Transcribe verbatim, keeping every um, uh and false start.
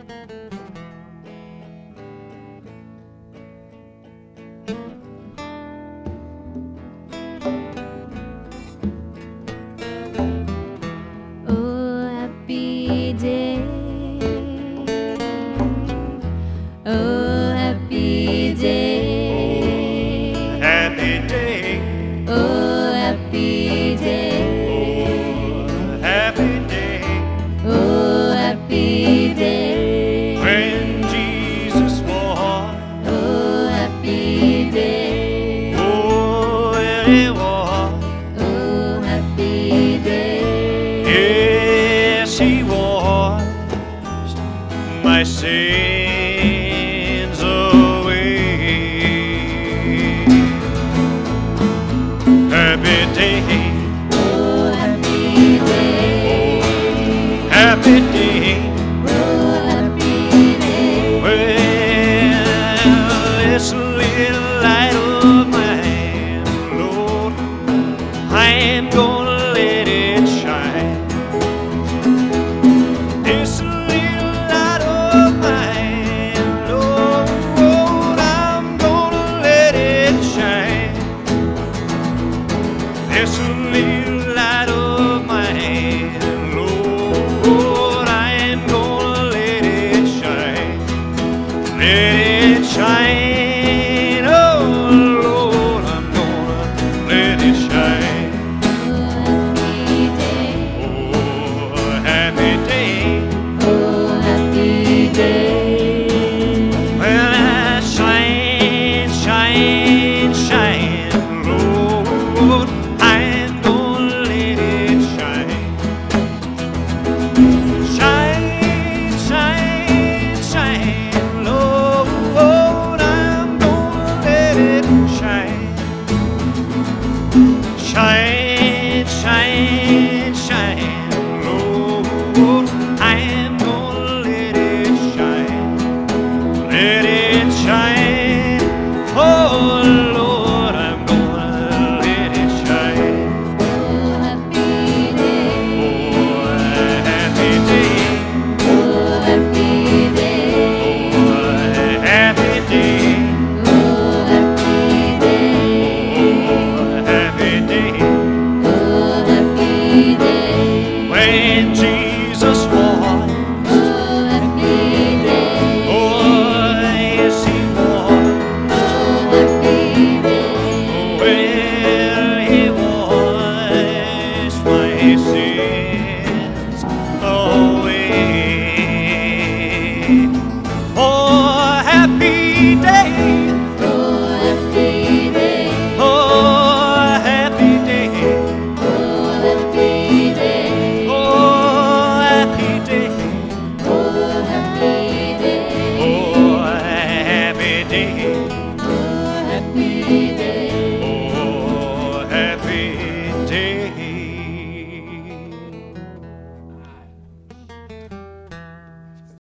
Oh, happy day. Oh, happy day. Happy day. Oh, happy day. Oh, happy day. Oh, happy day. When Jesus was. Oh, happy day. Oh, it was. Oh, happy day. Yes, he washed my sins away. Happy day. Oh, happy day. Happy day. Oh, happy day. Well, this little light of mine, Lord, I am gonna let it shine. This little light of mine, Lord, I'm gonna let it shine. This little light of mine, Lord, I am gonna let it shine. Let it shine, oh Lord, I'm gonna let it shine. Oh, happy day. Oh, happy day. Oh, happy day. Well, I shine, shine, shine, Lord, I'm gonna let it shine. Shine, shine, shine, Lord, I'm gonna let it shine. Shine, shine, shine, Lord, I'm gonna let it shine. Let it shine, oh Lord, I'm gonna let it shine. Oh, happy day. Oh, happy day, Oh, happy day. oh, happy day, Oh, happy day. oh, happy day. Oh, happy day. When Jesus was, Oh, happy day. oh yes he was. Oh, happy day. Well, he washed my sins away.